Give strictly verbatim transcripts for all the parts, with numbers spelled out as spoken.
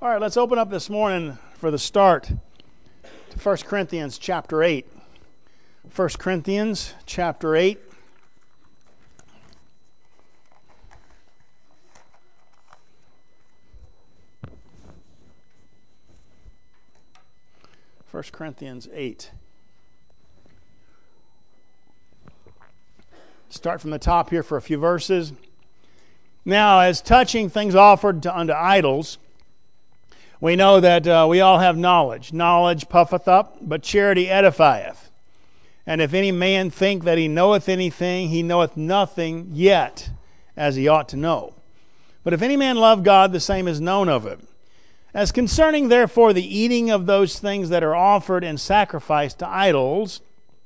All right, let's open up this morning for the start to First Corinthians chapter eight. First Corinthians chapter eight. First Corinthians eight. Start from the top here for a few verses. Now, as touching things offered to, unto idols, we know that uh, we all have knowledge. Knowledge puffeth up, but charity edifieth. And if any man think that he knoweth anything, he knoweth nothing yet, as he ought to know. But if any man love God, the same is known of him. As concerning therefore the eating of those things that are offered and sacrificed to idols,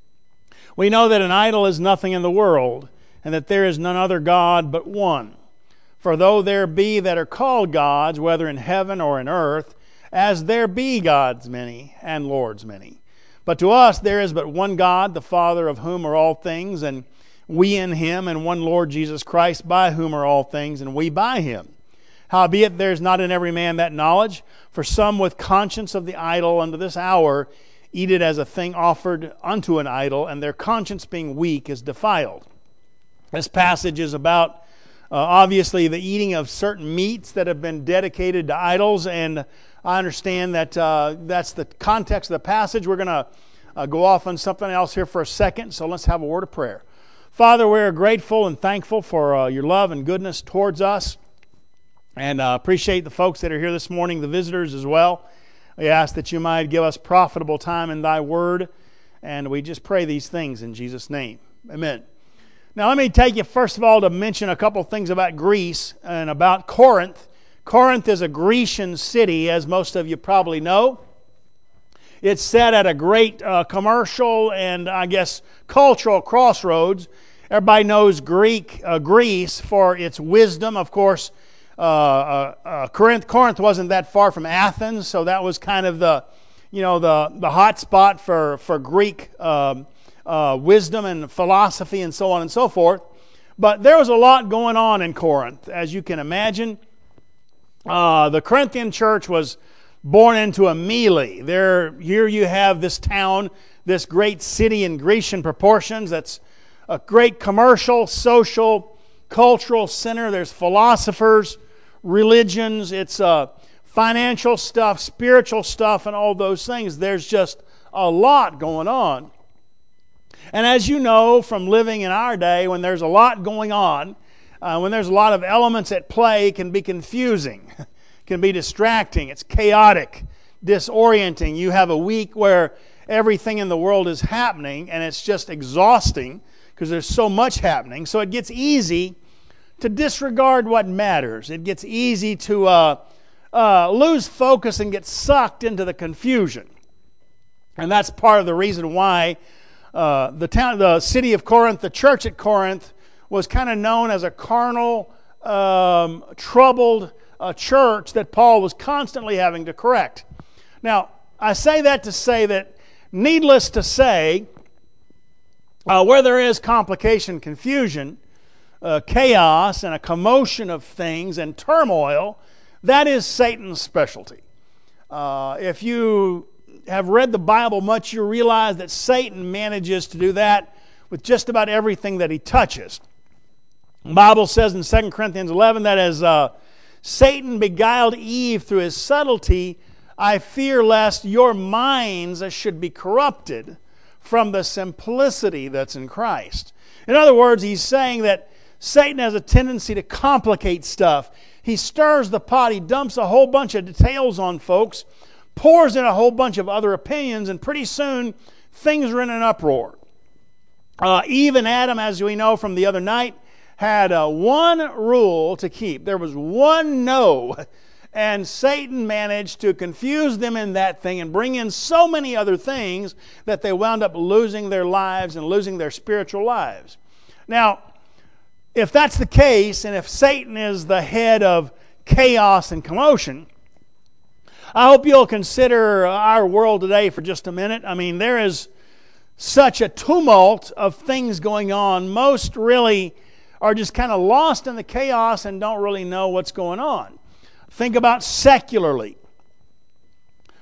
we know that an idol is nothing in the world, and that there is none other God but one. For though there be that are called gods, whether in heaven or in earth, as there be gods many and lords many. But to us there is but one God, the Father, of whom are all things, and we in him, and one Lord Jesus Christ, by whom are all things, and we by him. Howbeit there is not in every man that knowledge, for some with conscience of the idol unto this hour eat it as a thing offered unto an idol, and their conscience being weak is defiled. This passage is about Uh, obviously, the eating of certain meats that have been dedicated to idols, and I understand that uh, that's the context of the passage. We're going to uh, go off on something else here for a second, so let's have a word of prayer. Father, we're grateful and thankful for uh, your love and goodness towards us, and uh, appreciate the folks that are here this morning, the visitors as well. We ask that you might give us profitable time in thy word, and we just pray these things in Jesus' name. Amen. Now, let me take you, first of all, to mention a couple things about Greece and about Corinth. Corinth is a Grecian city, as most of you probably know. It's set at a great uh, commercial and, I guess, cultural crossroads. Everybody knows Greek, uh, Greece for its wisdom. Of course, uh, uh, uh, Corinth, Corinth wasn't that far from Athens, so that was kind of the, you know, the the hot spot for for Greek Um, Uh, wisdom and philosophy and so on and so forth. But there was a lot going on in Corinth, as you can imagine. Uh, the Corinthian church was born into a melee. There, here you have this town, this great city in Grecian proportions. That's a great commercial, social, cultural center. There's philosophers, religions. It's uh, financial stuff, spiritual stuff, and all those things. There's just a lot going on. And as you know from living in our day, when there's a lot going on, uh, when there's a lot of elements at play, it can be confusing, it can be distracting, it's chaotic, disorienting. You have a week where everything in the world is happening, and it's just exhausting because there's so much happening. So it gets easy to disregard what matters. It gets easy to uh, uh, lose focus and get sucked into the confusion. And that's part of the reason why Uh, the town, the city of Corinth, the church at Corinth, was kind of known as a carnal, um, troubled uh, church that Paul was constantly having to correct. Now, I say that to say that, needless to say, uh, where there is complication, confusion, uh, chaos, and a commotion of things and turmoil, that is Satan's specialty. Uh, if you have read the Bible much, you realize that Satan manages to do that with just about everything that he touches. The Bible says in Second Corinthians eleven that as uh, Satan beguiled Eve through his subtlety, I fear lest your minds should be corrupted from the simplicity that's in Christ. In other words, he's saying that Satan has a tendency to complicate stuff. He stirs the pot, he dumps a whole bunch of details on folks, pours in a whole bunch of other opinions, and pretty soon things are in an uproar. Uh, Eve and Adam, as we know from the other night, had uh, one rule to keep. There was one no, and Satan managed to confuse them in that thing and bring in so many other things that they wound up losing their lives and losing their spiritual lives. Now, if that's the case, and if Satan is the head of chaos and commotion, I hope you'll consider our world today for just a minute. I mean, there is such a tumult of things going on. Most really are just kind of lost in the chaos and don't really know what's going on. Think about secularly.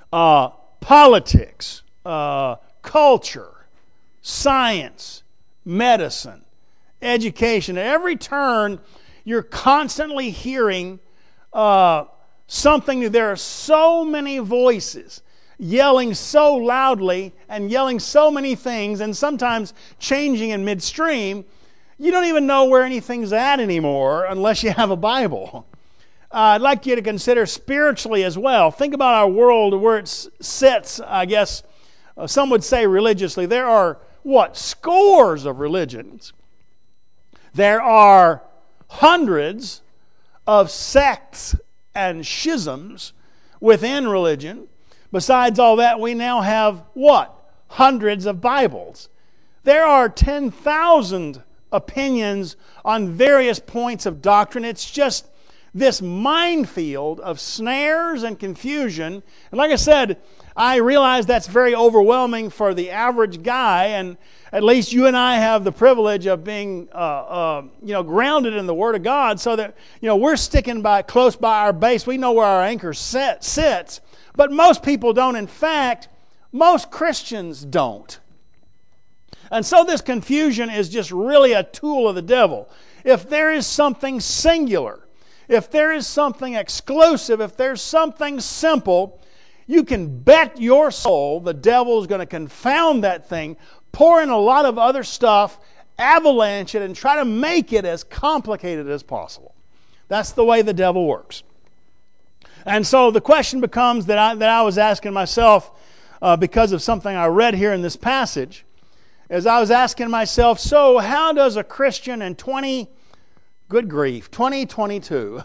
uh, politics, uh, culture, science, medicine, education. At every turn, you're constantly hearing uh, something new. There are so many voices yelling so loudly and yelling so many things, and sometimes changing in midstream, you don't even know where anything's at anymore unless you have a Bible. Uh, I'd like you to consider spiritually as well. Think about our world where it sits, I guess, uh, some would say religiously. There are, what, scores of religions. There are hundreds of sects and schisms within religion. Besides all that, we now have, what? Hundreds of Bibles. There are ten thousand opinions on various points of doctrine. It's just this minefield of snares and confusion. And like I said, I realize that's very overwhelming for the average guy, and at least you and I have the privilege of being, uh, uh, you know, grounded in the Word of God, so that, you know, we're sticking by close by our base. We know where our anchor set, sits. But most people don't. In fact, most Christians don't. And so this confusion is just really a tool of the devil. If there is something singular, if there is something exclusive, if there's something simple, you can bet your soul the devil is going to confound that thing, pour in a lot of other stuff, avalanche it, and try to make it as complicated as possible. That's the way the devil works. And so the question becomes that I, that I was asking myself uh, because of something I read here in this passage, as I was asking myself, so how does a Christian in twenty, good grief, twenty twenty-two,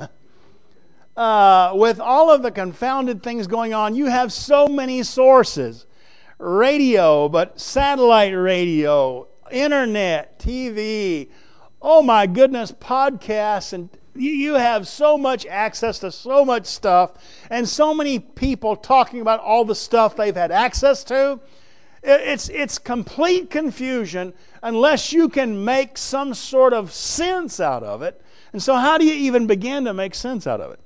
uh, with all of the confounded things going on, you have so many sources, radio, but satellite radio, internet, T V, oh my goodness, podcasts, and you have so much access to so much stuff, and so many people talking about all the stuff they've had access to. It's, it's complete confusion unless you can make some sort of sense out of it. And so how do you even begin to make sense out of it?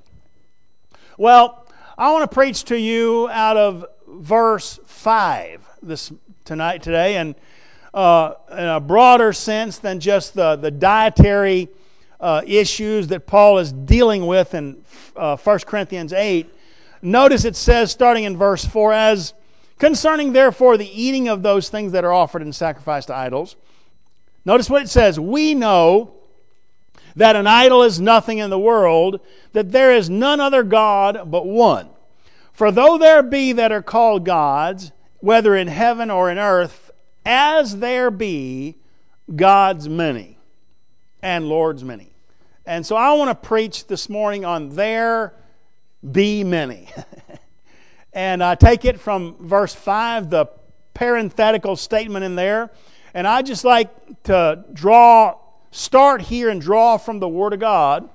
Well, I want to preach to you out of verse five this tonight, today, and uh, in a broader sense than just the, the dietary Uh, issues that Paul is dealing with in uh, First Corinthians eight. Notice it says, starting in verse four, as concerning therefore the eating of those things that are offered in sacrifice to idols. Notice what it says, we know that an idol is nothing in the world, that there is none other God but one. For though there be that are called gods, whether in heaven or in earth, as there be gods many, and Lord's many. And so I want to preach this morning on there be many. And I take it from verse five, the parenthetical statement in there. And I just like to draw, start here and draw from the Word of God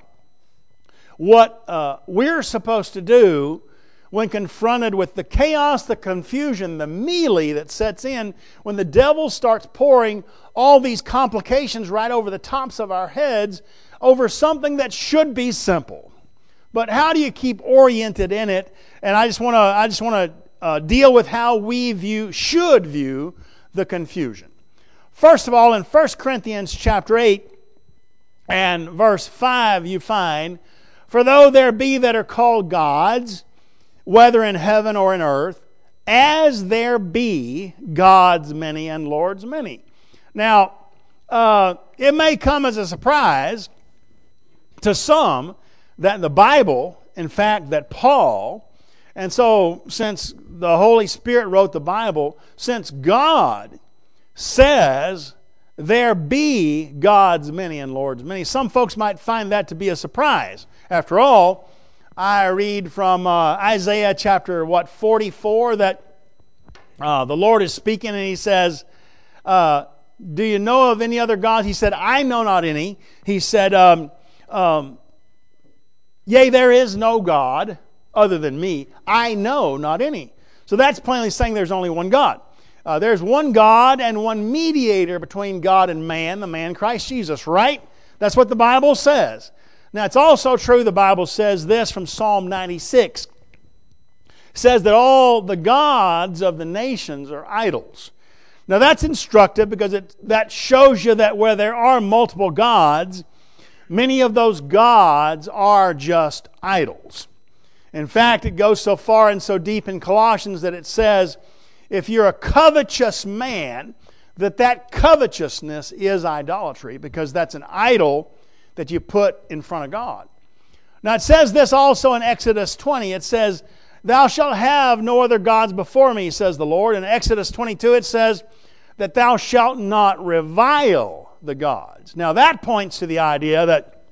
what uh, we're supposed to do when confronted with the chaos, the confusion, the melee that sets in when the devil starts pouring all these complications right over the tops of our heads over something that should be simple. But how do you keep oriented in it? And I just want to I just want to uh, deal with how we view should view the confusion. First of all, in First Corinthians chapter eight and verse five, you find, for though there be that are called gods, whether in heaven or in earth, as there be gods many and lords many. Now, uh, it may come as a surprise to some that the Bible, in fact, that Paul, and so since the Holy Spirit wrote the Bible, since God says there be gods many and lords many, some folks might find that to be a surprise. After all, I read from uh, Isaiah chapter, what, forty-four, that uh, the Lord is speaking and He says, uh, do you know of any other gods? He said, I know not any. He said, um, um, yea, there is no God other than me. I know not any. So that's plainly saying there's only one God. Uh, there's one God and one mediator between God and man, the man Christ Jesus, right? That's what the Bible says. Now, it's also true the Bible says this from Psalm ninety-six. says that all the gods of the nations are idols. Now that's instructive because it that shows you that where there are multiple gods, many of those gods are just idols. In fact, it goes so far and so deep in Colossians that it says, if you're a covetous man, that that covetousness is idolatry, because that's an idol that you put in front of God. Now it says this also in Exodus twenty. It says, thou shalt have no other gods before me, says the Lord. In Exodus twenty-two it says that thou shalt not revile the gods. Now that points to the idea that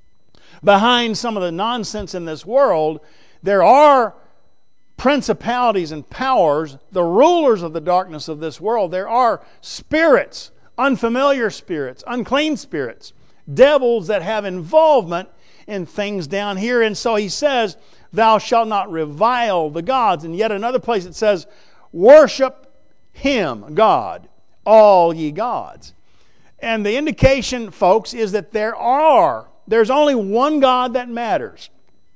behind some of the nonsense in this world, there are principalities and powers, the rulers of the darkness of this world. There are spirits, unfamiliar spirits, unclean spirits, devils that have involvement in things down here. And so he says, thou shalt not revile the gods. And yet another place it says, worship Him, God, all ye gods. And the indication, folks, is that there are, there's only one God that matters.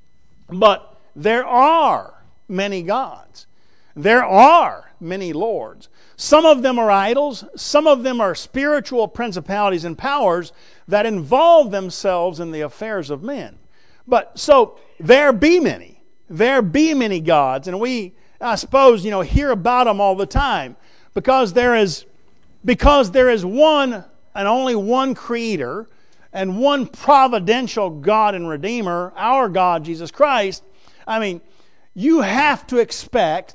But there are many gods. There are many lords. Some of them are idols. Some of them are spiritual principalities and powers that involve themselves in the affairs of men. But so there be many. There be many gods. And we, I suppose, you know, hear about them all the time. Because there is, because there is one and only one Creator and one providential God and Redeemer, our God, Jesus Christ. I mean, you have to expect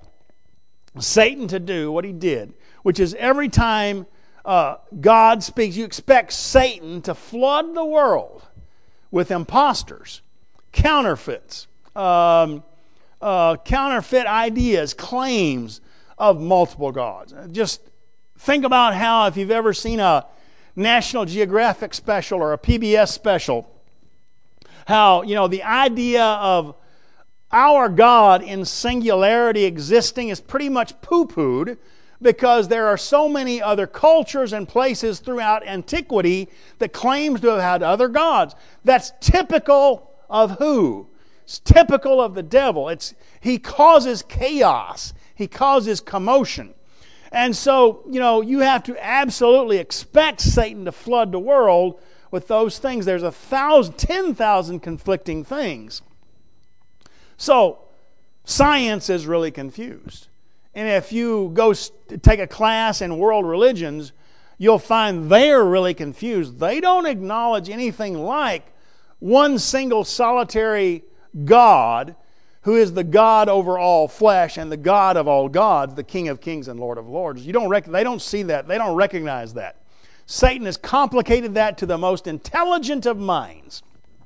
Satan to do what he did, which is every time uh, God speaks, you expect Satan to flood the world with imposters, counterfeits, um, uh, counterfeit ideas, claims of multiple gods. Just think about how, if you've ever seen a National Geographic special or a P B S special, how, you know, the idea of our God in singularity existing is pretty much poo-pooed, because there are so many other cultures and places throughout antiquity that claims to have had other gods. That's typical of who? It's typical of the devil. It's he causes chaos. He causes commotion. And so, you know, you have to absolutely expect Satan to flood the world with those things. There's a thousand, ten thousand conflicting things. So, science is really confused. And if you go take a class in world religions, you'll find they're really confused. They don't acknowledge anything like one single solitary God who is the God over all flesh and the God of all gods, the King of kings and Lord of lords. You don't rec- they don't see that. They don't recognize that. Satan has complicated that to the most intelligent of minds.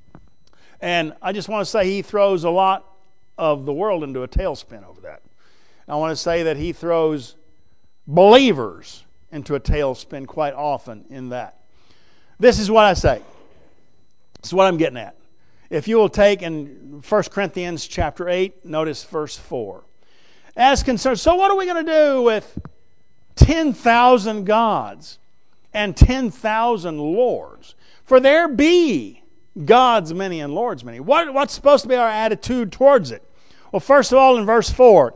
And I just want to say he throws a lot of the world into a tailspin over that. I want to say that he throws believers into a tailspin quite often in that. This is what I say. This is what I'm getting at. If you will take in First Corinthians chapter eight, notice verse four. As concerns, so what are we going to do with ten thousand gods and ten thousand lords? For there be gods many and lords many. What, what's supposed to be our attitude towards it? Well, first of all, in verse four,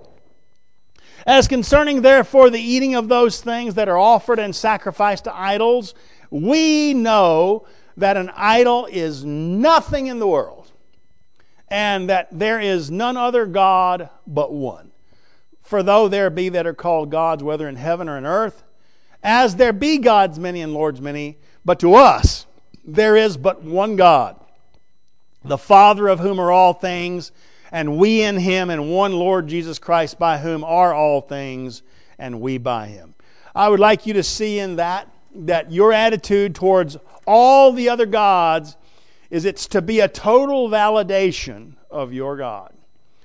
as concerning therefore the eating of those things that are offered and sacrificed to idols, we know that an idol is nothing in the world, and that there is none other God but one. For though there be that are called gods, whether in heaven or in earth, as there be gods many and lords many, but to us there is but one God, the Father of whom are all things, and we in Him, and one Lord Jesus Christ, by whom are all things, and we by Him. I would like you to see in that, that your attitude towards all the other gods is it's to be a total validation of your God.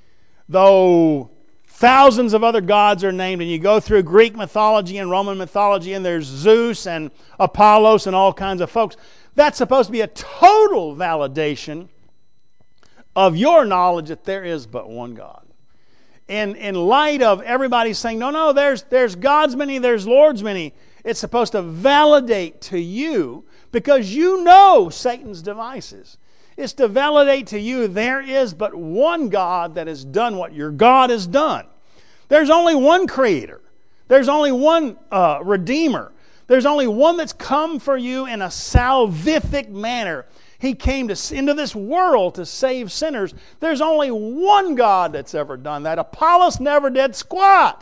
Though thousands of other gods are named, and you go through Greek mythology and Roman mythology, and there's Zeus and Apollos and all kinds of folks, that's supposed to be a total validation of your knowledge that there is but one God. In, in light of everybody saying, no, no, there's, there's gods many, there's lords many, it's supposed to validate to you, because you know Satan's devices. It's to validate to you there is but one God that has done what your God has done. There's only one Creator. There's only one uh, Redeemer. There's only one that's come for you in a salvific manner. He came to, into this world to save sinners. There's only one God that's ever done that. Apollos never did squat.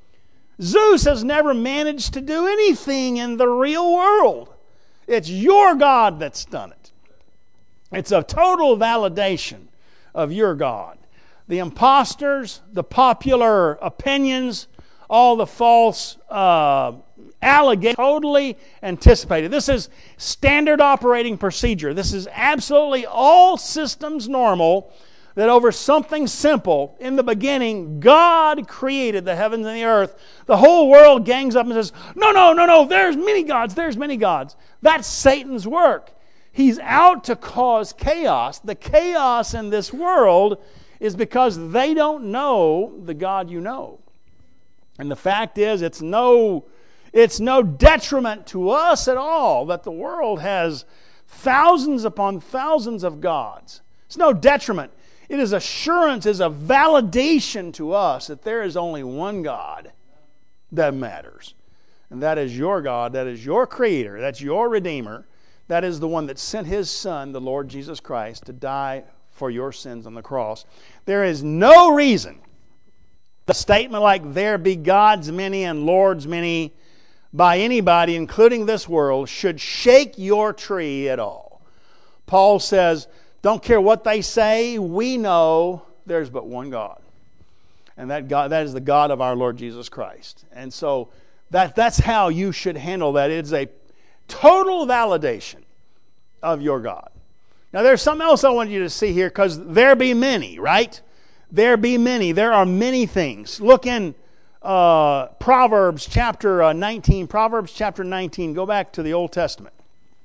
Zeus has never managed to do anything in the real world. It's your God that's done it. It's a total validation of your God. The imposters, the popular opinions, all the false uh, allegations, totally anticipated. This is standard operating procedure. This is absolutely all systems normal, that over something simple, in the beginning, God created the heavens and the earth. The whole world gangs up and says, no, no, no, no, there's many gods, there's many gods. That's Satan's work. He's out to cause chaos. The chaos in this world is because they don't know the God you know. And the fact is, it's no, it's no detriment to us at all that the world has thousands upon thousands of gods. It's no detriment. It is assurance, is a validation to us that there is only one God that matters. And that is your God, that is your Creator, that's your Redeemer. That is the one that sent His Son, the Lord Jesus Christ, to die for your sins on the cross. There is no reason a statement like there be gods many and lords many by anybody, including this world, should shake your tree at all. Paul says, don't care what they say, we know there's but one God. And that God, that is the God of our Lord Jesus Christ. And so that, that's how you should handle that. It's a total validation of your God. Now there's something else I want you to see here, because there be many, right? There be many. There are many things. Look in uh, Proverbs chapter uh, nineteen. Proverbs chapter nineteen. Go back to the Old Testament.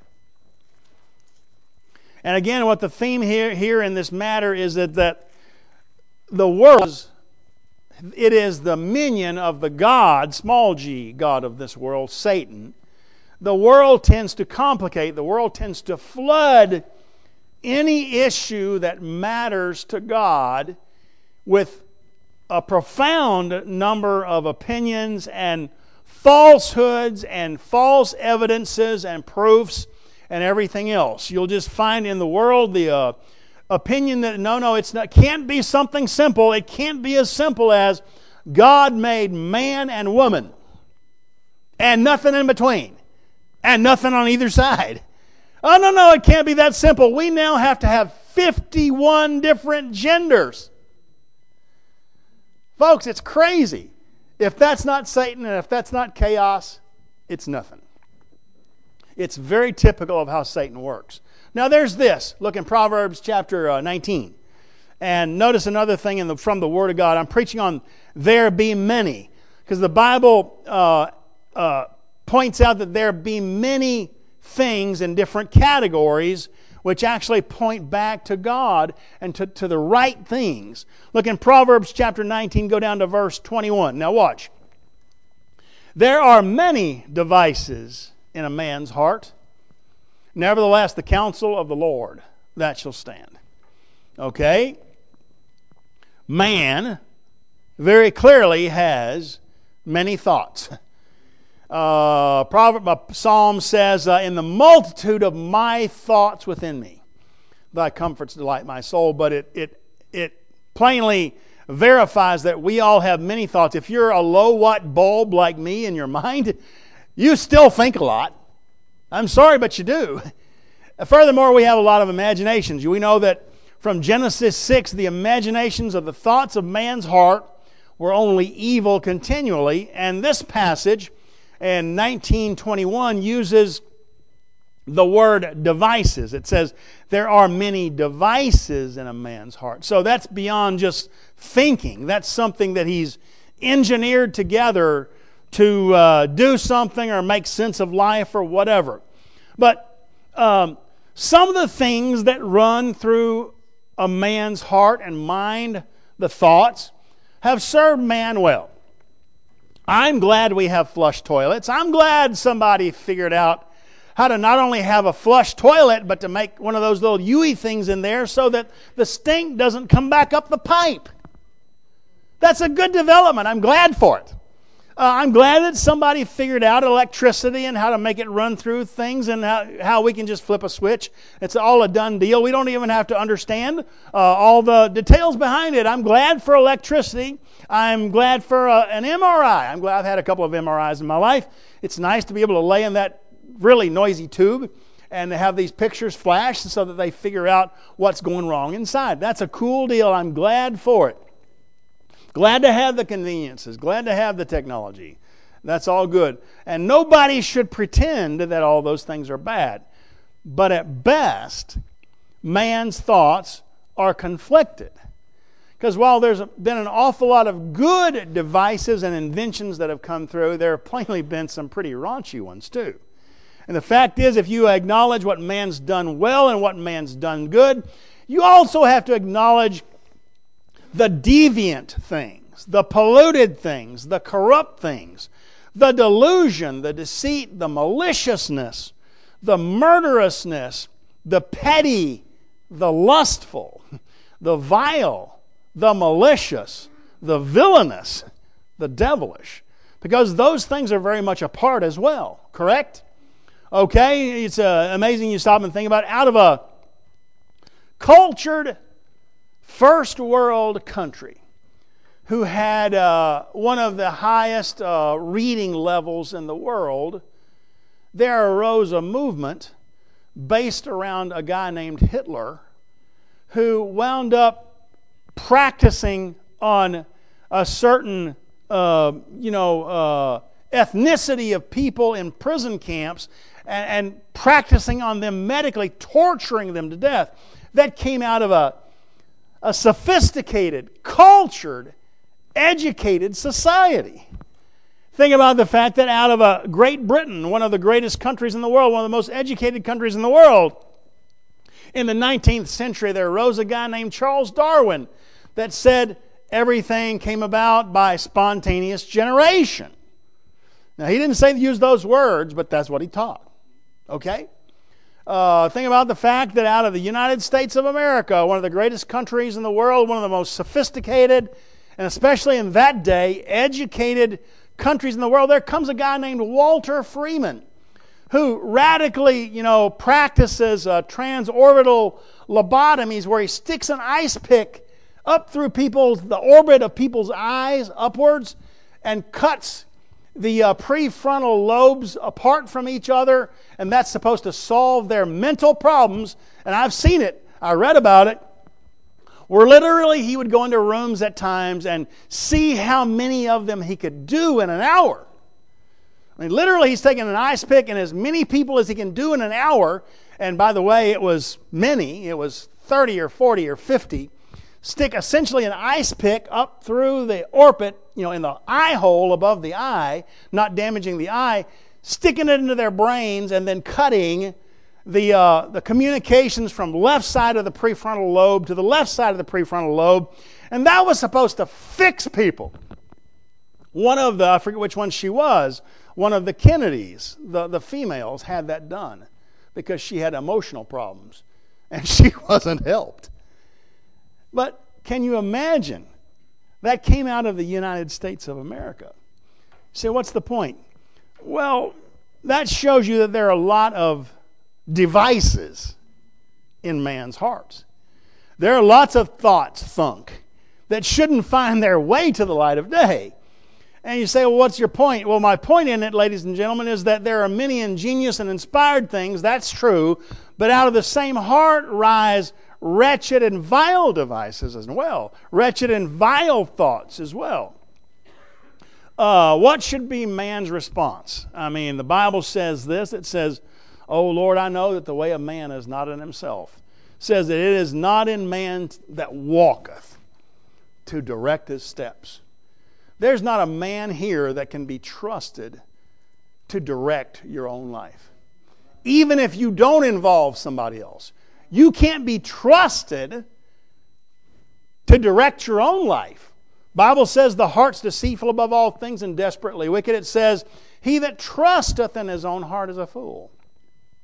And again, what the theme here, here in this matter is that, that the world, it is the minion of the God, small g, God of this world, Satan. The world tends to complicate, the world tends to flood any issue that matters to God with a profound number of opinions and falsehoods and false evidences and proofs and everything else. You'll just find in the world the uh, opinion that no, no, it's not, can't be something simple. It can't be as simple as God made man and woman and nothing in between and nothing on either side. Oh, no, no, it can't be that simple. We now have to have fifty-one different genders. Folks, it's crazy. If that's not Satan and if that's not chaos, it's nothing. It's very typical of how Satan works. Now there's this. Look in Proverbs chapter uh, nineteen. And notice another thing in the, from the Word of God. I'm preaching on there be many. Because the Bible uh, uh, points out that there be many things in different categories which actually point back to God and to, to the right things. Look in Proverbs chapter nineteen, go down to verse twenty-one. Now watch. There are many devices in a man's heart. Nevertheless, the counsel of the Lord, that shall stand. Okay? Man very clearly has many thoughts. Uh, Proverb, uh, Psalm says, uh, in the multitude of my thoughts within me, thy comforts delight my soul. But it, it, it plainly verifies that we all have many thoughts. If you're a low-watt bulb like me in your mind, you still think a lot. I'm sorry, but you do. Furthermore, we have a lot of imaginations. We know that from Genesis six, the imaginations of the thoughts of man's heart were only evil continually. And this passage in nineteen twenty-one uses the word devices. It says there are many devices in a man's heart. So that's beyond just thinking. That's something that he's engineered together to uh, do something or make sense of life or whatever. But um, some of the things that run through a man's heart and mind, the thoughts, have served man well. I'm glad we have flush toilets. I'm glad somebody figured out how to not only have a flush toilet, but to make one of those little U-y things in there so that the stink doesn't come back up the pipe. That's a good development. I'm glad for it. Uh, I'm glad that somebody figured out electricity and how to make it run through things and how, how we can just flip a switch. It's all a done deal. We don't even have to understand uh, all the details behind it. I'm glad for electricity. I'm glad for uh, an M R I. I'm glad I've had a couple of M R Is in my life. It's nice to be able to lay in that really noisy tube and to have these pictures flash so that they figure out what's going wrong inside. That's a cool deal. I'm glad for it. Glad to have the conveniences. Glad to have the technology. That's all good. And nobody should pretend that all those things are bad. But at best, man's thoughts are conflicted. Because while there's been an awful lot of good devices and inventions that have come through, there have plainly been some pretty raunchy ones too. And the fact is, if you acknowledge what man's done well and what man's done good, you also have to acknowledge the deviant things, the polluted things, the corrupt things, the delusion, the deceit, the maliciousness, the murderousness, the petty, the lustful, the vile, the malicious, the villainous, the devilish. Because those things are very much a part as well, correct? Okay, it's uh, amazing you stop and think about it. Out of a cultured first world country who had uh, one of the highest uh, reading levels in the world, there arose a movement based around a guy named Hitler who wound up practicing on a certain uh, you know uh, ethnicity of people in prison camps and, and practicing on them medically, torturing them to death. That came out of a A sophisticated, cultured, educated society. Think about the fact that out of a Great Britain, one of the greatest countries in the world, one of the most educated countries in the world, in the nineteenth century there arose a guy named Charles Darwin that said everything came about by spontaneous generation. Now, he didn't say to use those words, but that's what he taught. Okay? Uh, think about the fact that out of the United States of America, one of the greatest countries in the world, one of the most sophisticated, and especially in that day, educated countries in the world, there comes a guy named Walter Freeman, who radically, you know, practices uh, transorbital lobotomies, where he sticks an ice pick up through people's the orbit of people's eyes upwards, and cuts the uh, prefrontal lobes apart from each other, and that's supposed to solve their mental problems. And I've seen it. I read about it. Where literally he would go into rooms at times and see how many of them he could do in an hour. I mean, literally he's taking an ice pick and as many people as he can do in an hour. And by the way, it was many. It was thirty or forty or fifty. Stick essentially an ice pick up through the orbit, you know, in the eye hole above the eye, not damaging the eye, sticking it into their brains and then cutting the uh, the communications from left side of the prefrontal lobe to the left side of the prefrontal lobe. And that was supposed to fix people. One of the, I forget which one she was, one of the Kennedys, the, the females, had that done because she had emotional problems and she wasn't helped. But can you imagine? That came out of the United States of America. So what's the point? Well, that shows you that there are a lot of devices in man's hearts. There are lots of thoughts thunk that shouldn't find their way to the light of day. And you say, well, what's your point? Well, my point in it, ladies and gentlemen, is that there are many ingenious and inspired things. That's true. But out of the same heart rise wretched and vile devices as well. Wretched and vile thoughts as well. Uh, what should be man's response? I mean, the Bible says this. It says, "Oh Lord, I know that the way of man is not in himself." It says that it is not in man that walketh to direct his steps. There's not a man here that can be trusted to direct your own life. Even if you don't involve somebody else. You can't be trusted to direct your own life. Bible says the heart's deceitful above all things and desperately wicked. It says, he that trusteth in his own heart is a fool.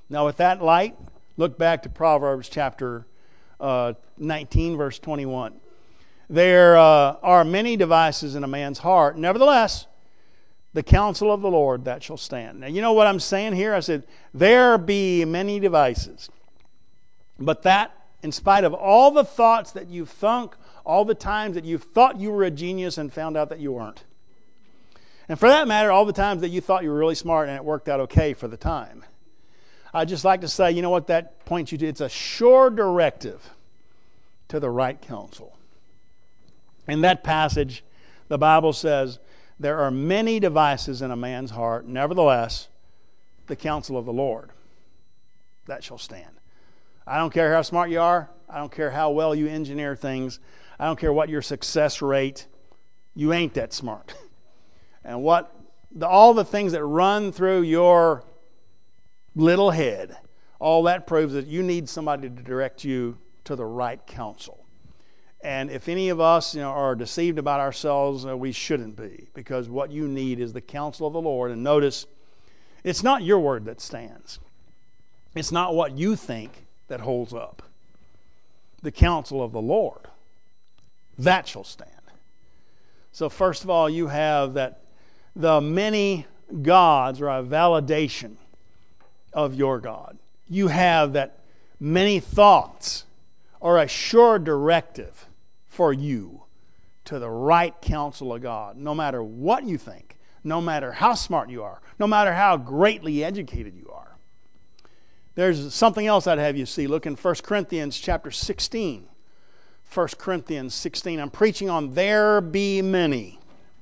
Now with that light, look back to Proverbs chapter uh, nineteen, verse twenty-one. There uh, are many devices in a man's heart. Nevertheless, the counsel of the Lord, that shall stand. Now, you know what I'm saying here? I said, there be many devices. But that, in spite of all the thoughts that you've thunk, all the times that you thought you were a genius and found out that you weren't. And for that matter, all the times that you thought you were really smart and it worked out okay for the time. I'd just like to say, you know what that points you to? It's a sure directive to the right counsel. In that passage, the Bible says, there are many devices in a man's heart. Nevertheless, the counsel of the Lord, that shall stand. I don't care how smart you are. I don't care how well you engineer things. I don't care what your success rate. You ain't that smart. And what the, all the things that run through your little head, all that proves that you need somebody to direct you to the right counsel. And if any of us, you know, are deceived about ourselves, uh, we shouldn't be, because what you need is the counsel of the Lord. And notice, it's not your word that stands. It's not what you think that holds up. The counsel of the Lord, that shall stand. So first of all, you have that the many gods are a validation of your God. You have that many thoughts are a sure directive for you to the right counsel of God. No matter what you think, no matter how smart you are, no matter how greatly educated you are. There's something else I'd have you see. Look in First Corinthians chapter sixteen. First Corinthians sixteen. I'm preaching on there be many.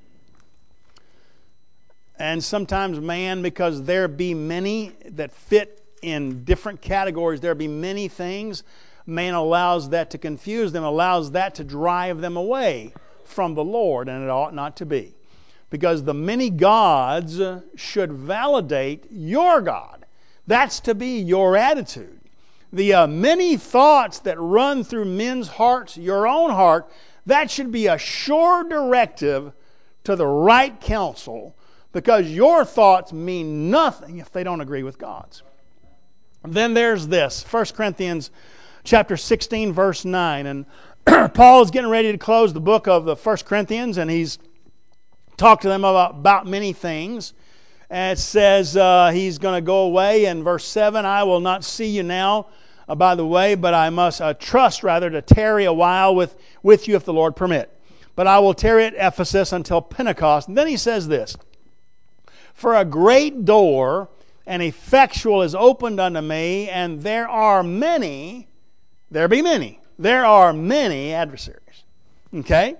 And sometimes man, because there be many that fit in different categories, there be many things, man allows that to confuse them, allows that to drive them away from the Lord, and it ought not to be. Because the many gods should validate your God. That's to be your attitude. The uh, many thoughts that run through men's hearts, your own heart, that should be a sure directive to the right counsel, because your thoughts mean nothing if they don't agree with God's. Then there's this, First Corinthians chapter sixteen, verse nine. And Paul is getting ready to close the book of the First Corinthians, and he's talked to them about, about many things. And it says uh, he's going to go away. In verse seven, I will not see you now uh, by the way, but I must uh, trust rather to tarry a while with, with you if the Lord permit. But I will tarry at Ephesus until Pentecost. And then he says this, for a great door and effectual is opened unto me, and there are many, there be many, there are many adversaries. Okay?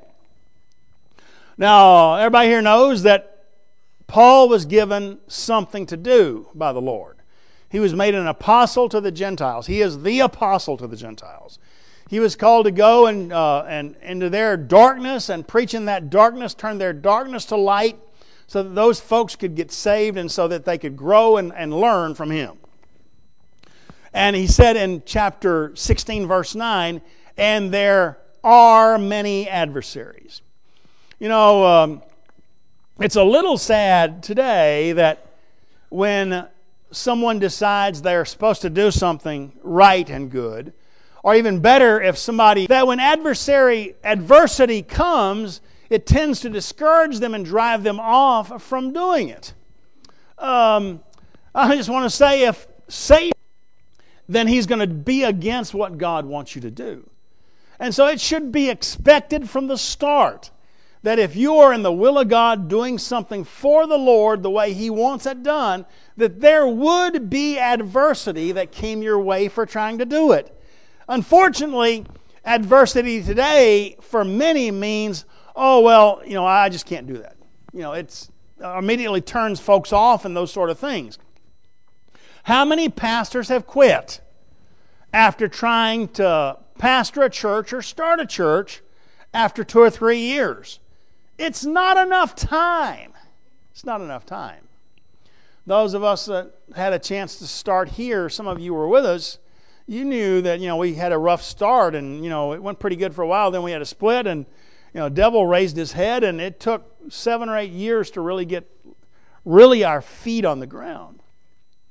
Now, everybody here knows that Paul was given something to do by the Lord. He was made an apostle to the Gentiles. He is the apostle to the Gentiles. He was called to go and, uh, and into their darkness and preach in that darkness, turn their darkness to light, so that those folks could get saved and so that they could grow and, and learn from him. And he said in chapter sixteen, verse nine, and there are many adversaries. You know, um, it's a little sad today that when someone decides they're supposed to do something right and good, or even better if somebody, that when adversary adversity comes, it tends to discourage them and drive them off from doing it. Um, I just want to say, if Satan, then he's going to be against what God wants you to do. And so it should be expected from the start that if you are in the will of God doing something for the Lord the way He wants it done, that there would be adversity that came your way for trying to do it. Unfortunately, adversity today for many means, oh, well, you know, I just can't do that. You know, it's immediately turns folks off and those sort of things. How many pastors have quit after trying to pastor a church or start a church after two or three years? It's not enough time. It's not enough time. Those of us that had a chance to start here, some of you were with us, you knew that, you know, we had a rough start and, you know, it went pretty good for a while. Then we had a split and, you know, devil raised his head, and it took seven or eight years to really get really our feet on the ground.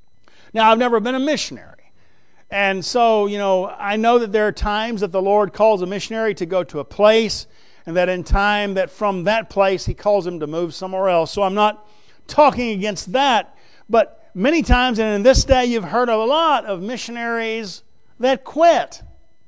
Now, I've never been a missionary. And so, you know, I know that there are times that the Lord calls a missionary to go to a place, and that in time that from that place He calls him to move somewhere else. So I'm not talking against that, but many times, and in this day, you've heard of a lot of missionaries that quit.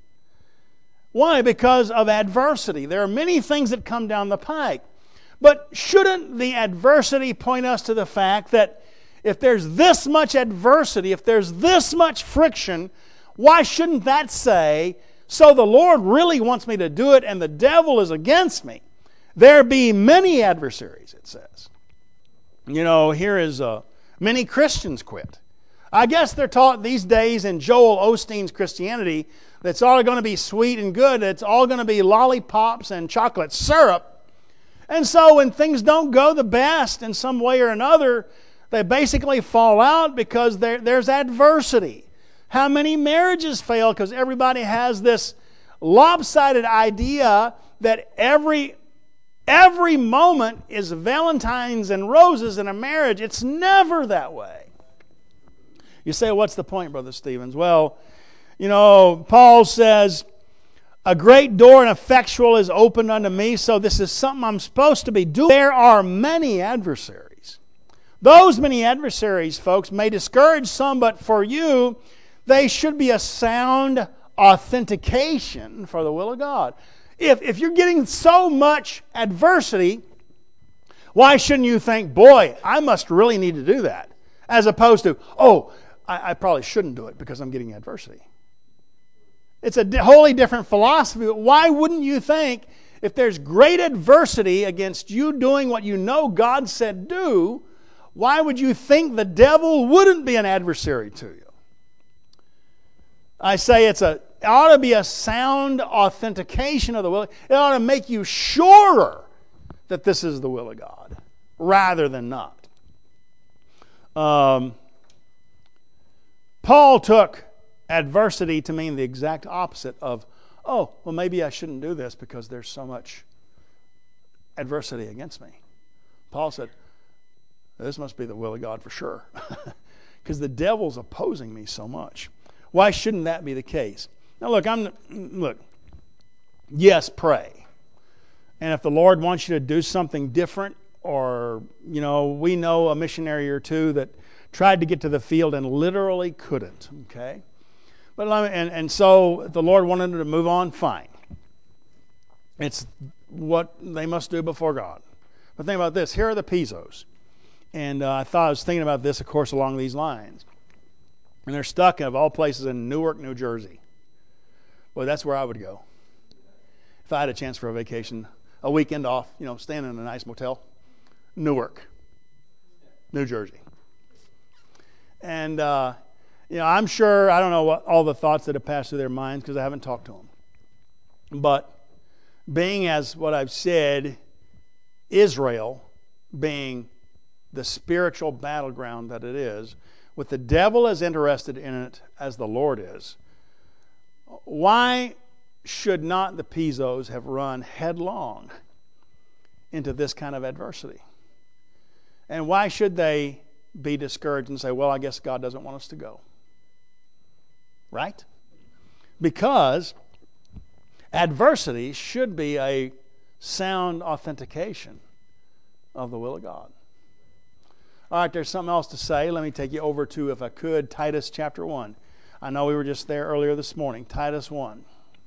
Why? Because of adversity. There are many things that come down the pike. But shouldn't the adversity point us to the fact that if there's this much adversity, if there's this much friction, why shouldn't that say, so the Lord really wants me to do it and the devil is against me? There be many adversaries, it says. You know, here is uh, many Christians quit. I guess they're taught these days in Joel Osteen's Christianity that it's all going to be sweet and good. It's all going to be lollipops and chocolate syrup. And so when things don't go the best in some way or another, they basically fall out because there, there's adversity. How many marriages fail because everybody has this lopsided idea that every every moment is Valentine's and roses in a marriage. It's never that way. You say, what's the point, Brother Stevens? Well, you know, Paul says, a great door and effectual is opened unto me, so this is something I'm supposed to be doing. There are many adversaries. Those many adversaries, folks, may discourage some, but for you, they should be a sound authentication for the will of God. If, if you're getting so much adversity, why shouldn't you think, boy, I must really need to do that? As opposed to, oh, I, I probably shouldn't do it because I'm getting adversity. It's a wholly different philosophy. But why wouldn't you think, if there's great adversity against you doing what you know God said do, why would you think the devil wouldn't be an adversary to you? I say it's a, it ought to be a sound authentication of the will. It ought to make you surer that this is the will of God, rather than not. Um, Paul took adversity to mean the exact opposite of, oh, well, maybe I shouldn't do this because there's so much adversity against me. Paul said, this must be the will of God for sure, because the devil's opposing me so much. Why shouldn't that be the case? Now, look, I'm look. Yes, pray, and if the Lord wants you to do something different, or you know, we know a missionary or two that tried to get to the field and literally couldn't. Okay, but and and so the Lord wanted them to move on. Fine, it's what they must do before God. But think about this. Here are the Pizos, and uh, I thought I was thinking about this, of course, along these lines. And they're stuck, of all places, in Newark, New Jersey. Well, that's where I would go if I had a chance for a vacation, a weekend off, you know, staying in a nice motel. Newark, New Jersey. And, uh, you know, I'm sure, I don't know what all the thoughts that have passed through their minds because I haven't talked to them. But being, as what I've said, Israel being the spiritual battleground that it is, with the devil as interested in it as the Lord is, why should not the Pizos have run headlong into this kind of adversity? And why should they be discouraged and say, well, I guess God doesn't want us to go? Right? Because adversity should be a sound authentication of the will of God. All right, there's something else to say. Let me take you over to, if I could, Titus chapter one. I know we were just there earlier this morning. Titus one.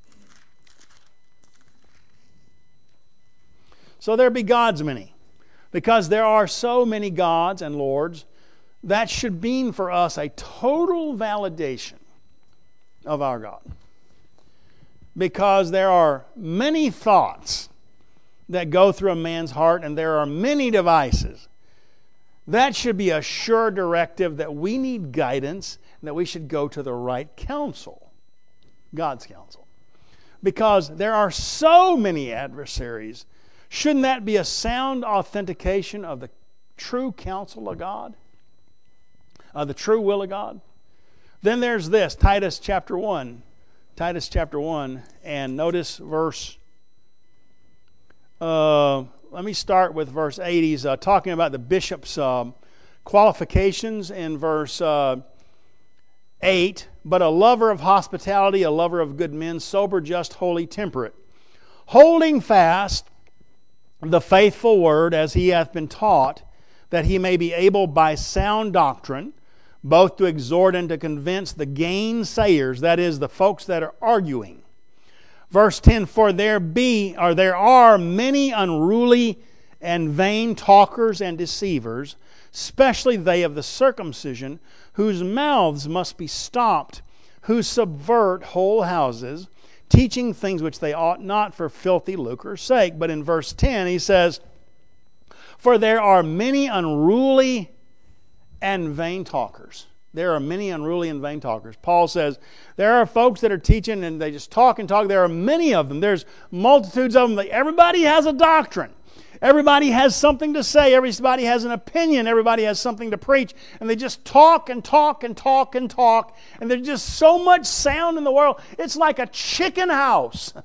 So there be gods many. Because there are so many gods and lords, that should mean for us a total validation of our God. Because there are many thoughts that go through a man's heart, and there are many devices. That should be a sure directive that we need guidance and that we should go to the right counsel, God's counsel. Because there are so many adversaries, shouldn't that be a sound authentication of the true counsel of God? Of the true will of God? Then there's this, Titus chapter one. Titus chapter one, and notice verse... Uh, Let me start with verse eight. He's uh, talking about the bishop's uh, qualifications in verse uh, eight, but a lover of hospitality, a lover of good men, sober, just, holy, temperate, holding fast the faithful word as he hath been taught, that he may be able by sound doctrine both to exhort and to convince the gainsayers, that is, the folks that are arguing. Verse ten, for there be, or there are many unruly and vain talkers and deceivers, especially they of the circumcision, whose mouths must be stopped, who subvert whole houses, teaching things which they ought not for filthy lucre's sake. But in verse ten he says, for there are many unruly and vain talkers. There are many unruly and vain talkers. Paul says, there are folks that are teaching and they just talk and talk. There are many of them. There's multitudes of them. Everybody has a doctrine. Everybody has something to say. Everybody has an opinion. Everybody has something to preach. And they just talk and talk and talk and talk. And there's just so much sound in the world. It's like a chicken house.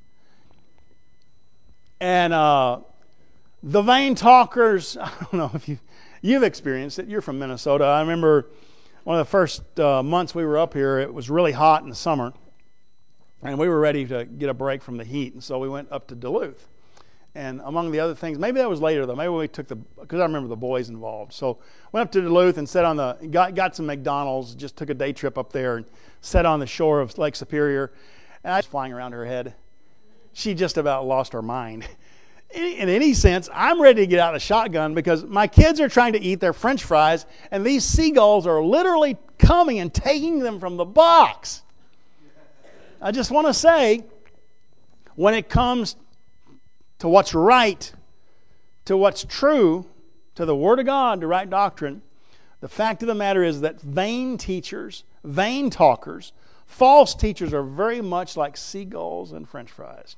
And uh, the vain talkers, I don't know if you, you've experienced it. You're from Minnesota. I remember one of the first uh, months we were up here, it was really hot in the summer. And we were ready to get a break from the heat. And so we went up to Duluth. And among the other things, maybe that was later though. Maybe we took the, because I remember the boys involved. So went up to Duluth and sat on the, got got some McDonald's, just took a day trip up there and sat on the shore of Lake Superior. And I was flying around her head. She just about lost her mind. In, in any sense, I'm ready to get out the shotgun because my kids are trying to eat their French fries and these seagulls are literally coming and taking them from the box. I just want to say, when it comes to what's right, to what's true, to the Word of God, to right doctrine, the fact of the matter is that vain teachers, vain talkers, false teachers are very much like seagulls and French fries.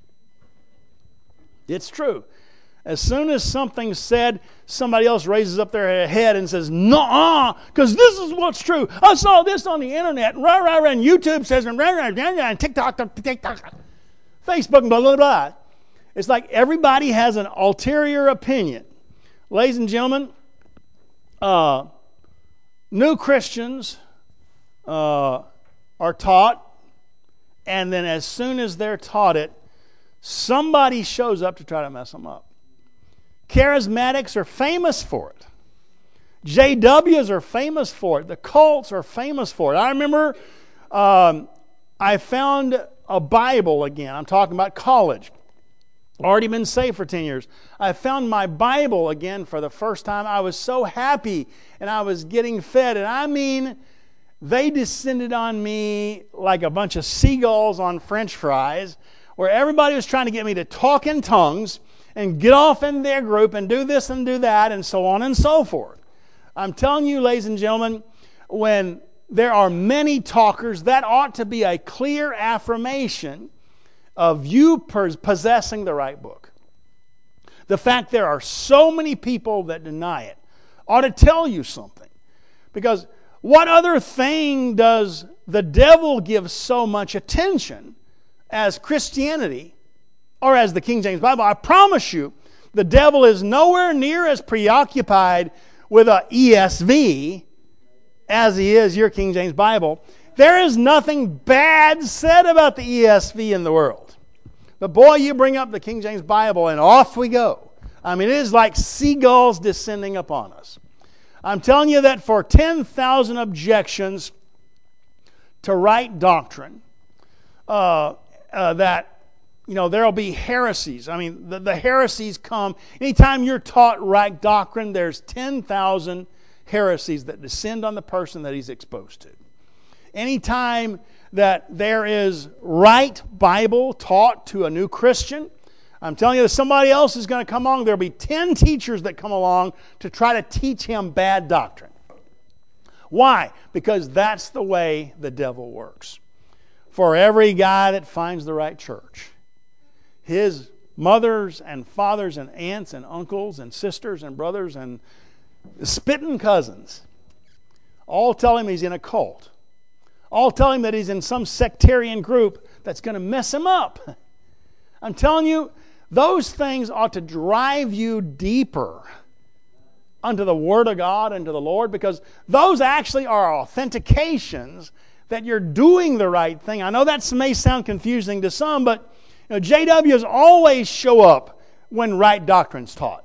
It's true. As soon as something's said, somebody else raises up their head and says, "Nuh-uh, because this is what's true. I saw this on the internet, and rah, rah, rah, and YouTube says, and rah, rah, rah, rah, and TikTok, TikTok, Facebook, and blah, blah, blah." It's like everybody has an ulterior opinion. Ladies and gentlemen, uh, new Christians uh, are taught, and then as soon as they're taught it, somebody shows up to try to mess them up. Charismatics are famous for it. J Ws are famous for it. The cults are famous for it. I remember um, I found a Bible again. I'm talking about college. Already been saved for ten years. I found my Bible again for the first time. I was so happy and I was getting fed. And I mean, they descended on me like a bunch of seagulls on French fries, where everybody was trying to get me to talk in tongues and get off in their group and do this and do that and so on and so forth. I'm telling you, ladies and gentlemen, when there are many talkers, that ought to be a clear affirmation of you possessing the right book. The fact there are so many people that deny it ought to tell you something. Because what other thing does the devil give so much attention as Christianity or as the King James Bible? I promise you, the devil is nowhere near as preoccupied with a E S V as he is your King James Bible. There is nothing bad said about the E S V in the world. But boy, you bring up the King James Bible and off we go. I mean, it is like seagulls descending upon us. I'm telling you that for ten thousand objections to right doctrine, uh, uh, that, you know, there'll be heresies. I mean, the, the heresies come. Anytime you're taught right doctrine, there's ten thousand heresies that descend on the person that he's exposed to. Anytime that there is right Bible taught to a new Christian, I'm telling you that somebody else is going to come along. There'll be ten teachers that come along to try to teach him bad doctrine. Why? Because that's the way the devil works. For every guy that finds the right church, his mothers and fathers and aunts and uncles and sisters and brothers and spitting cousins all tell him he's in a cult. All tell him that he's in some sectarian group that's going to mess him up. I'm telling you, those things ought to drive you deeper unto the Word of God and to the Lord, because those actually are authentications that you're doing the right thing. I know that may sound confusing to some, but you know, J Ws always show up when right doctrine's taught.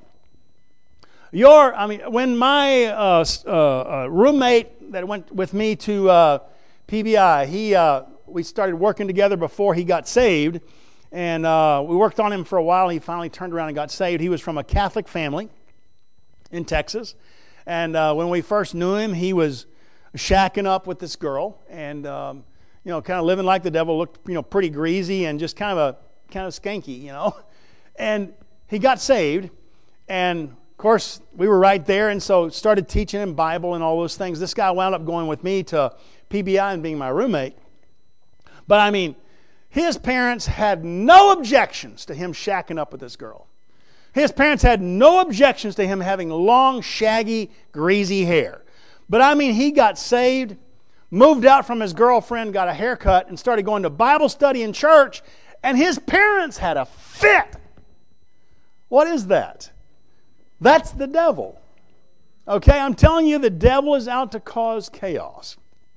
Your, I mean, when my uh, uh, uh, roommate that went with me to uh, P B I, he uh, we started working together before he got saved, and uh, we worked on him for a while. He finally turned around and got saved. He was from a Catholic family in Texas, and uh, when we first knew him, he was shacking up with this girl, and um, you know, kind of living like the devil. Looked, you know, pretty greasy and just kind of a kind of skanky, you know. And he got saved, and of course we were right there, and so started teaching him Bible and all those things. This guy wound up going with me to P B I and being my roommate. But I mean, his parents had no objections to him shacking up with this girl. His parents had no objections to him having long, shaggy, greasy hair. But I mean, he got saved, moved out from his girlfriend, got a haircut, and started going to Bible study in church, and his parents had a fit. What is that? That's the devil. Okay, I'm telling you, the devil is out to cause chaos.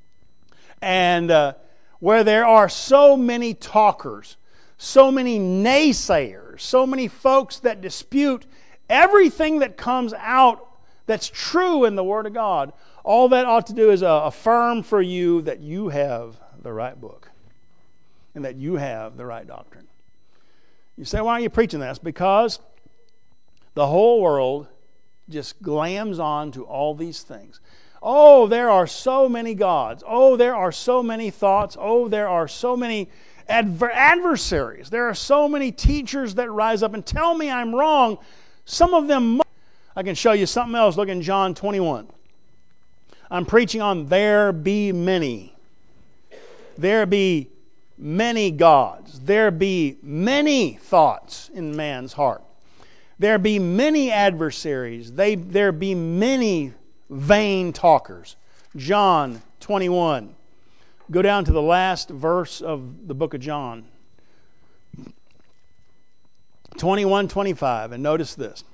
And uh, where there are so many talkers, so many naysayers, so many folks that dispute everything that comes out that's true in the Word of God, all that ought to do is uh, affirm for you that you have the right book and that you have the right doctrine. You say, why are you preaching this? Because the whole world just glams on to all these things. Oh, there are so many gods. Oh, there are so many thoughts. Oh, there are so many adver- adversaries. There are so many teachers that rise up and tell me I'm wrong. Some of them, I can show you something else. Look in John twenty-one. I'm preaching on there be many. There be many gods. There be many thoughts in man's heart. There be many adversaries. They, there be many vain talkers. John twenty-one. Go down to the last verse of the book of John. twenty-one twenty-five. And notice this.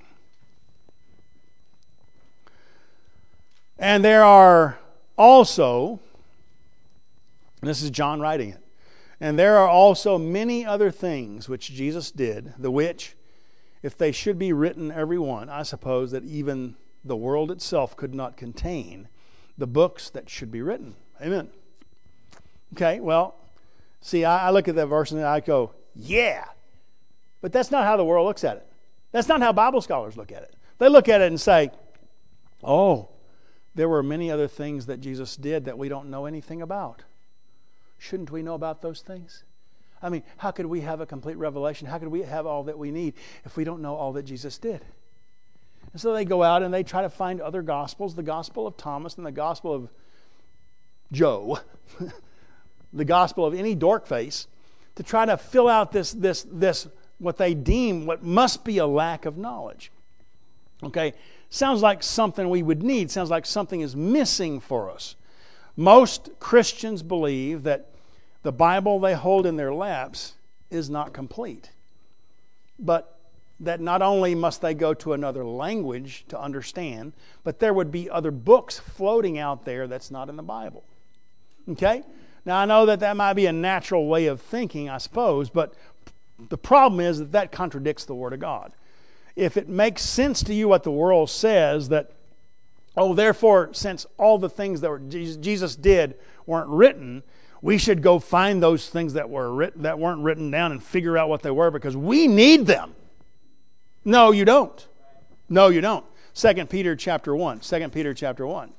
And there are also, this is John writing it, and there are also many other things which Jesus did, the which, if they should be written every one, I suppose that even the world itself could not contain the books that should be written. Amen. Okay, well, see, I, I look at that verse and I go, yeah. But that's not how the world looks at it. That's not how Bible scholars look at it. They look at it and say, oh, there were many other things that Jesus did that we don't know anything about. Shouldn't we know about those things? I mean, how could we have a complete revelation? How could we have all that we need if we don't know all that Jesus did? And so they go out and they try to find other gospels, the gospel of Thomas and the gospel of Joe, the gospel of any dork face, to try to fill out this, this, this, what they deem what must be a lack of knowledge. Okay, sounds like something we would need. Sounds like something is missing for us. Most Christians believe that the Bible they hold in their laps is not complete. But that not only must they go to another language to understand, but there would be other books floating out there that's not in the Bible. Okay? Now I know that that might be a natural way of thinking, I suppose, but the problem is that that contradicts the Word of God. If it makes sense to you what the world says, that, oh, therefore, since all the things that were Jesus did weren't written, we should go find those things that were written, that weren't written down and figure out what they were because we need them. No, you don't. No, you don't. Second Peter chapter one. Second Peter chapter one.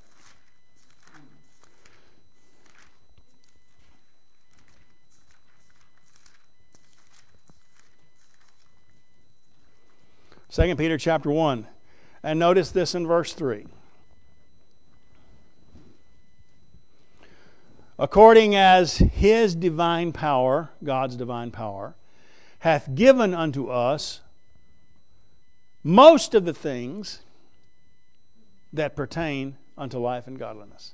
Second Peter chapter one. And notice this in verse three. According as His divine power, God's divine power, hath given unto us most of the things that pertain unto life and godliness.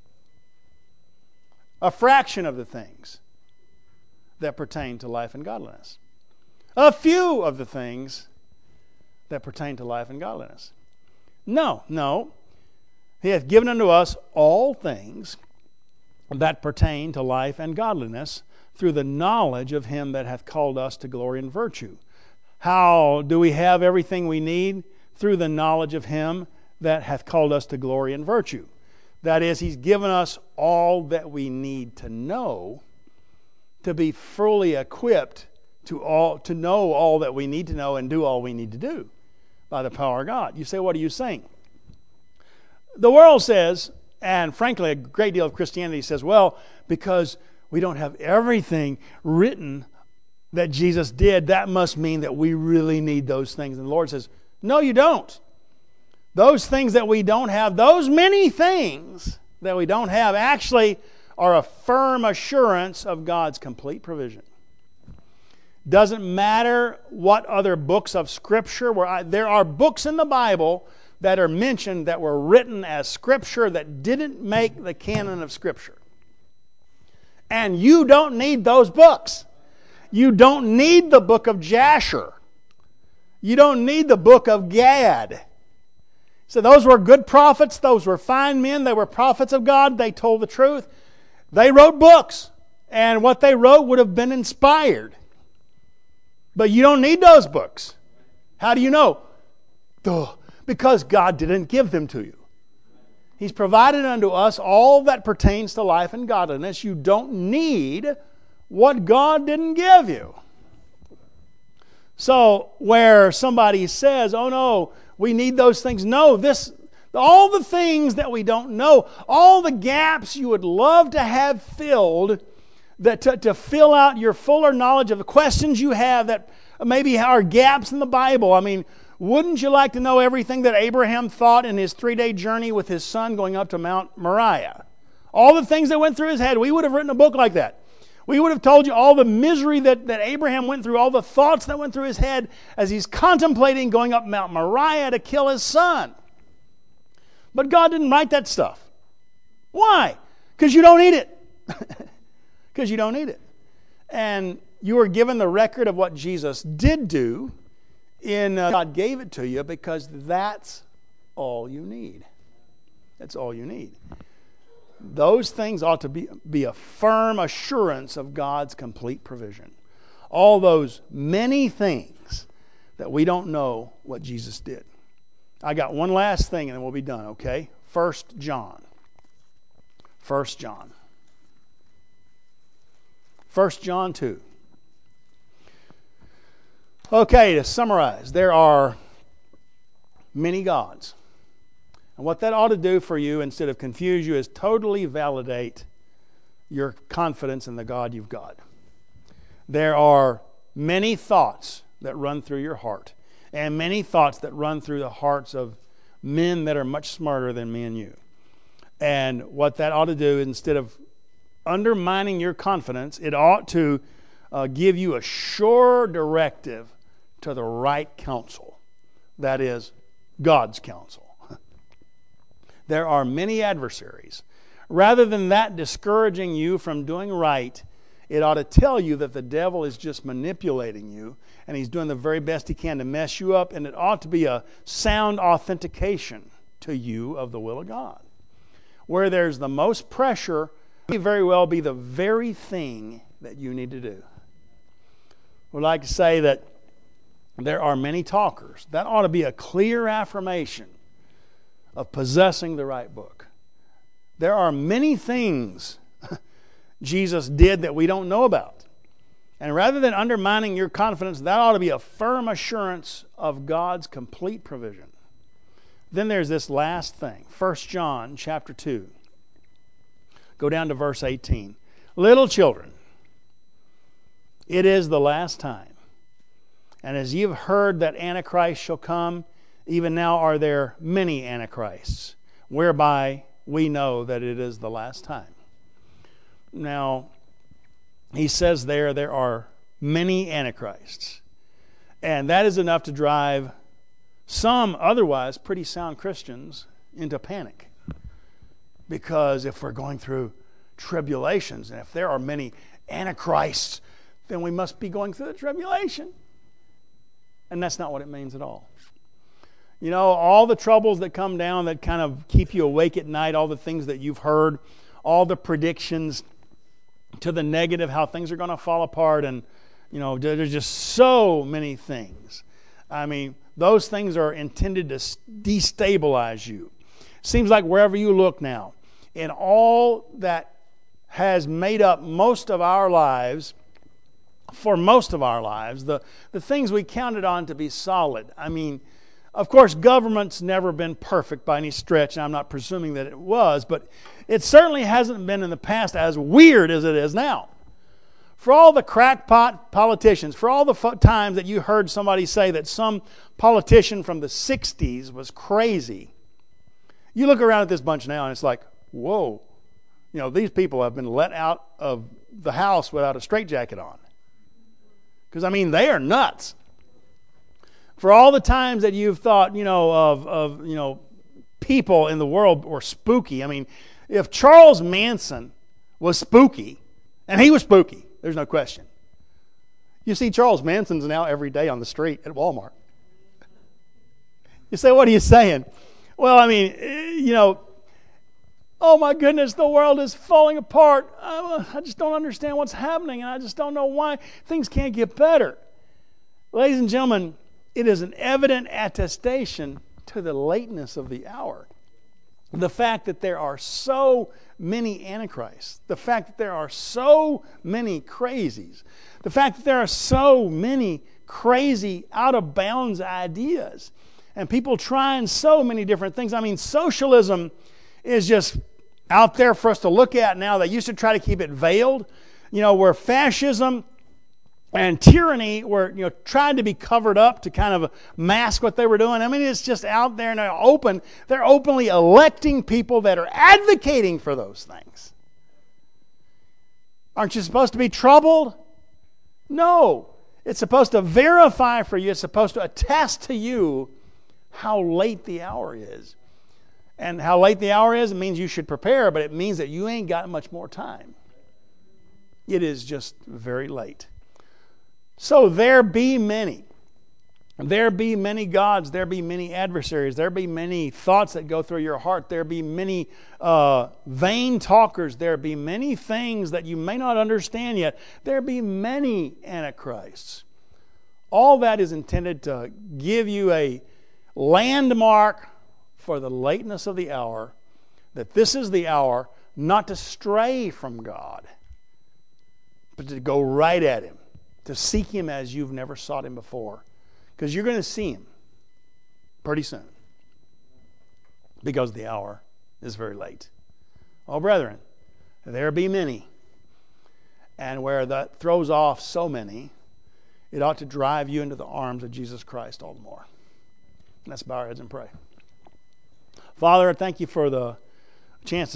A fraction of the things that pertain to life and godliness. A few of the things that pertain to life and godliness. No, no. He hath given unto us all things that pertain to life and godliness through the knowledge of him that hath called us to glory and virtue. How do we have everything we need? Through the knowledge of him that hath called us to glory and virtue. That is, he's given us all that we need to know to be fully equipped to all to know all that we need to know and do all we need to do by the power of God. You say, what are you saying? The world says, and frankly a great deal of Christianity says, well, because we don't have everything written that Jesus did, that must mean that we really need those things. And the Lord says, no, you don't. Those things that we don't have, those many things that we don't have, actually are a firm assurance of God's complete provision. Doesn't matter what other books of Scripture, where I, there are books in the Bible that are mentioned that were written as Scripture that didn't make the canon of Scripture. And you don't need those books. You don't need the book of Jasher. You don't need the book of Gad. So those were good prophets. Those were fine men. They were prophets of God. They told the truth. They wrote books. And what they wrote would have been inspired. But you don't need those books. How do you know? Duh. Because God didn't give them to you. He's provided unto us all that pertains to life and godliness. You don't need what God didn't give you. So where somebody says, oh no, we need those things. No, this, all the things that we don't know, all the gaps you would love to have filled, that to, to fill out your fuller knowledge of the questions you have that maybe are gaps in the Bible. I mean, wouldn't you like to know everything that Abraham thought in his three-day journey with his son going up to Mount Moriah? All the things that went through his head. We would have written a book like that. We would have told you all the misery that, that Abraham went through, all the thoughts that went through his head as he's contemplating going up Mount Moriah to kill his son. But God didn't write that stuff. Why? Because you don't need it. Because you don't need it. And you are given the record of what Jesus did do. In uh, God gave it to you because that's all you need. That's all you need. Those things ought to be, be a firm assurance of God's complete provision. All those many things that we don't know what Jesus did. I got one last thing and then we'll be done, okay? First John. First John. First John two. Okay, to summarize, there are many gods. And what that ought to do for you, instead of confuse you, is totally validate your confidence in the God you've got. There are many thoughts that run through your heart, and many thoughts that run through the hearts of men that are much smarter than me and you. And what that ought to do, instead of undermining your confidence, it ought to uh, give you a sure directive to the right counsel. That is, God's counsel. There are many adversaries. Rather than that discouraging you from doing right, it ought to tell you that the devil is just manipulating you and he's doing the very best he can to mess you up, and it ought to be a sound authentication to you of the will of God. Where there's the most pressure, it may very well be the very thing that you need to do. We'd like to say that there are many talkers. That ought to be a clear affirmation of possessing the right book. There are many things Jesus did that we don't know about. And rather than undermining your confidence, that ought to be a firm assurance of God's complete provision. Then there's this last thing. First John chapter two. Go down to verse eighteen. Little children, it is the last time. And as you've heard that Antichrist shall come, even now are there many Antichrists, whereby we know that it is the last time. Now, he says there, there are many Antichrists. And that is enough to drive some otherwise pretty sound Christians into panic. Because if we're going through tribulations, and if there are many Antichrists, then we must be going through the tribulation. And that's not what it means at all. You know, all the troubles that come down that kind of keep you awake at night, all the things that you've heard, all the predictions to the negative, how things are going to fall apart, and, you know, there's just so many things. I mean, those things are intended to destabilize you. Seems like wherever you look now, in all that has made up most of our lives, for most of our lives, the, the things we counted on to be solid. I mean, of course, government's never been perfect by any stretch, and I'm not presuming that it was, but it certainly hasn't been in the past as weird as it is now. For all the crackpot politicians, for all the f- times that you heard somebody say that some politician from the sixties was crazy, you look around at this bunch now and it's like, whoa, you know, these people have been let out of the house without a straitjacket on. Because, I mean, they are nuts. For all the times that you've thought, you know, of, of, you know, people in the world were spooky. I mean, if Charles Manson was spooky, and he was spooky, there's no question. You see Charles Manson's now every day on the street at Walmart. You say, what are you saying? Well, I mean, you know, oh my goodness, the world is falling apart. I, I just don't understand what's happening, and I just don't know why things can't get better. Ladies and gentlemen, it is an evident attestation to the lateness of the hour. The fact that there are so many antichrists, the fact that there are so many crazies, the fact that there are so many crazy, out-of-bounds ideas, and people trying so many different things. I mean, socialism is just out there for us to look at now. They used to try to keep it veiled, you know, where fascism and tyranny were, you know, tried to be covered up to kind of mask what they were doing. I mean, it's just out there and they're open. They're openly electing people that are advocating for those things. Aren't you supposed to be troubled? No. It's supposed to verify for you. It's supposed to attest to you how late the hour is. And how late the hour is, it means you should prepare, but it means that you ain't got much more time. It is just very late. So there be many. There be many gods. There be many adversaries. There be many thoughts that go through your heart. There be many uh, vain talkers. There be many things that you may not understand yet. There be many antichrists. All that is intended to give you a landmark for the lateness of the hour, that this is the hour not to stray from God, but to go right at Him, to seek Him as you've never sought Him before. Because you're going to see Him pretty soon, because the hour is very late. Oh, brethren, there be many, and where that throws off so many, it ought to drive you into the arms of Jesus Christ all the more. Let's bow our heads and pray. Father, I thank you for the chance to